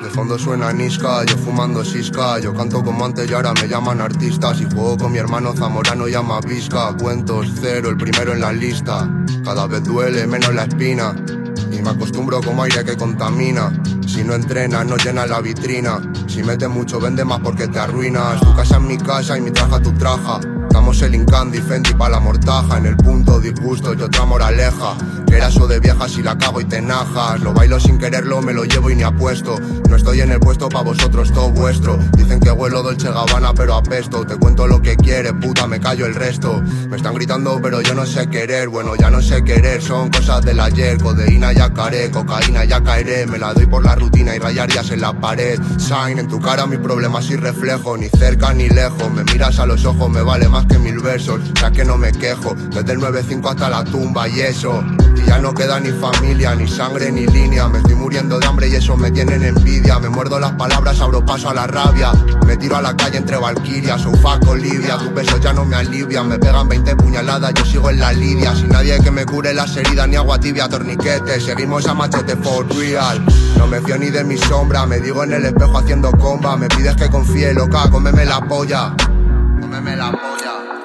De fondo suena Niska, yo fumando sisca. Yo canto como antes y ahora me llaman artistas. Y juego con mi hermano Zamorano y Amavisca. Cuentos cero, el primero en la lista. Cada vez duele menos la espina. Y me acostumbro como aire que contamina. Si no entrenas no llenas la vitrina. Si metes mucho vende más porque te arruinas. Tu casa es mi casa y mi traja tu traja. Estamos el Incandi, Fendi pa' la mortaja. En el punto disgusto y otra moraleja. Que era eso de viejas y la cago y te najas. Lo bailo sin quererlo, me lo llevo y ni apuesto. No estoy en el puesto pa' vosotros, todo vuestro. Dicen que huelo Dolce Gabbana pero apesto. Te cuento lo que quieres, puta, me callo el resto. Me están gritando pero yo no sé querer. Bueno, ya no sé querer, son cosas del ayer. Codeína ya caeré, cocaína ya caeré. Me la doy por la rutina y rayarías en la pared. Sign, en tu cara mi problema sin reflejo. Ni cerca ni lejos, me miras a los ojos, me vale más que 1000 versos. Ya que no me quejo, desde el 9-5 hasta la tumba y eso. Y ya no queda ni familia, ni sangre, ni línea. Me estoy muriendo de hambre y eso me tienen envidia. Me muerdo las palabras, abro paso a la rabia. Me tiro a la calle entre valquirias, Soufac, Olivia. Tus besos ya no me alivian, me pegan 20 puñaladas, yo sigo en la lidia. Sin nadie que me cure las heridas, ni agua tibia, torniquetes. Seguimos a machete for real. No me fío ni de mi sombra, me digo en el espejo haciendo comba. Me pides que confíe, loca, cómeme la polla. Cómeme la polla.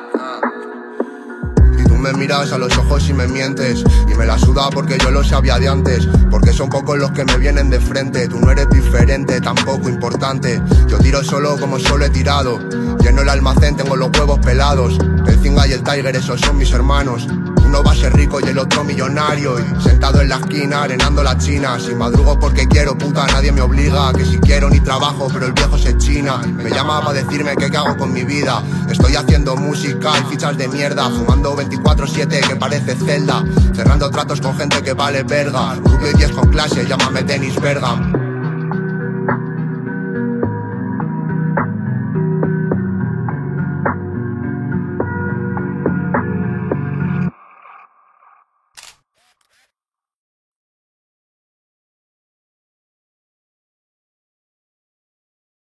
Me miras a los ojos y me mientes. Y me la suda porque yo lo sabía de antes. Porque son pocos los que me vienen de frente. Tú no eres diferente, tampoco importante. Yo tiro solo como solo he tirado. Lleno el almacén, tengo los huevos pelados. El Zinga y el Tiger, esos son mis hermanos. Uno va a ser rico y el otro millonario. Y sentado en la esquina, arenando la china. Si madrugo porque quiero, puta, nadie me obliga. Que si quiero ni trabajo, pero el viejo se china. Me llama para decirme qué hago con mi vida. Estoy haciendo música y fichas de mierda. Fumando 24/7 que parece Zelda. Cerrando tratos con gente que vale verga. Rubio y 10 con clase, llámame Dennis Bergam.